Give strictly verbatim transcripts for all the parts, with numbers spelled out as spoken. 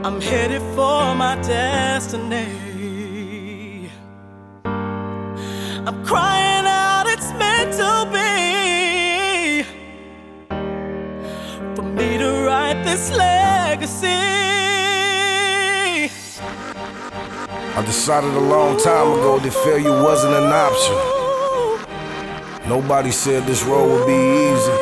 I'm headed for my destiny. I'm crying out, it's meant to be, for me to write this legacy. I decided a long time ago that failure wasn't an option. Nobody said this road would be easy.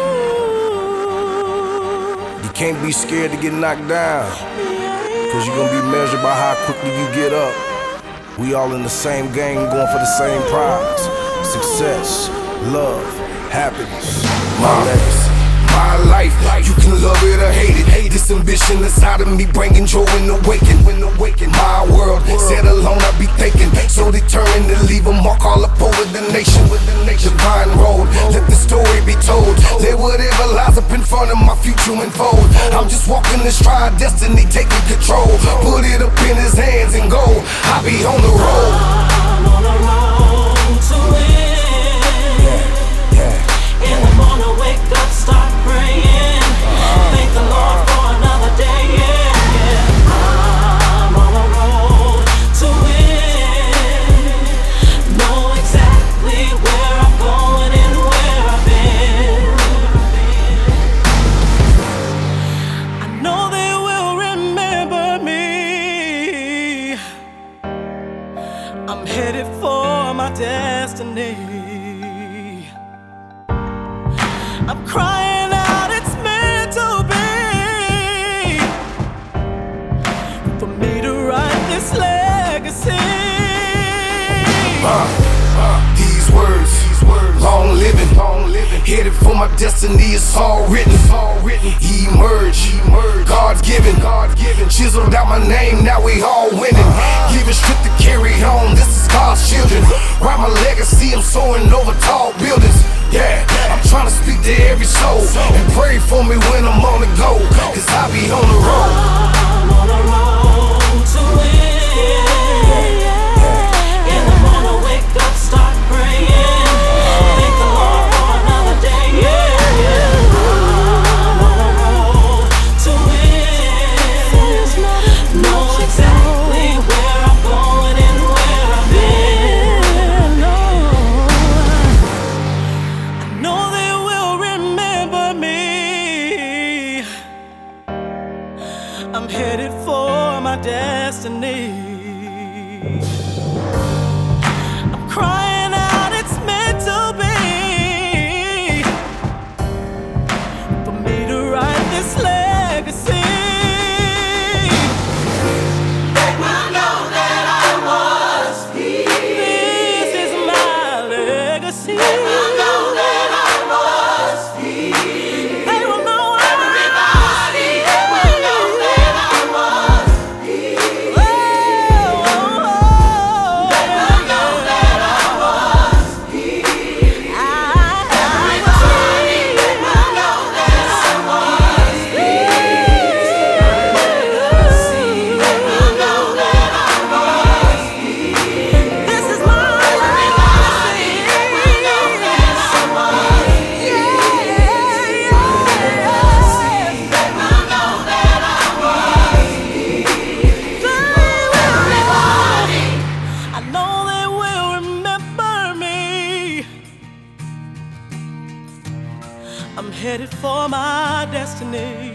You can't be scared to get knocked down, cause you're gonna be measured by how quickly you get up. We all in the same game, going for the same prize. Success, love, happiness, my legacy. My life, you can love it or hate it. Hate this ambition inside of me, bringing joy and awaken. When awaken, my world, set alone I be thinking. So determined to leave a mark all up over the nation. With the divine road, let the story be told. Let whatever lies up in front of my future unfold. I'm just walking this stride, destiny taking control. Put it up in his hands and go. I be on the road. I'm on the road to win. Yeah, yeah. In the morning, wake up, start praying. Thank the Lord for another day. Yeah, yeah. I'm on the road to win. Know exactly where I'm going and where I've been. I know they will remember me. I'm headed for my destiny. I'm crying out, it's meant to be, for me to write this legacy. Uh, uh, these words, these words, long living, long living. Headed for my destiny, it's all written, it's all written. Emerge, emerge. God's given, God's given. Chiseled out my name, now we all winning. Giving strength to carry on. This is God's children. Write my legacy, I'm soaring over tall buildings. Yeah, I'm trying to speak to every soul and pray for me when I'm on the go, cause I be on the road. I'm on the road to win. In the morning, wake up, start praying. Thank the Lord for another day. Yeah, yeah. I'm on the road to win. Know exactly where I'm going and where I've been. I know they will remember me. I'm headed for my destiny. I'm crying out, it's meant to be, for me to write this legacy. They will know that I was here. This is my legacy. They will know that I was here. They will know everybody. They will know that I was here. Oh, oh, oh. They will know that I was here. I, everybody. They will know that I was here. They will know that I was here. This is my legacy. They will know that I was here. They will know that I was here. Everybody. I know they will remember me. I'm headed for my destiny.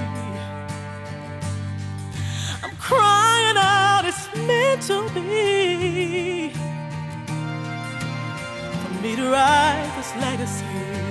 I'm crying out, it's meant to be, for me to write this legacy.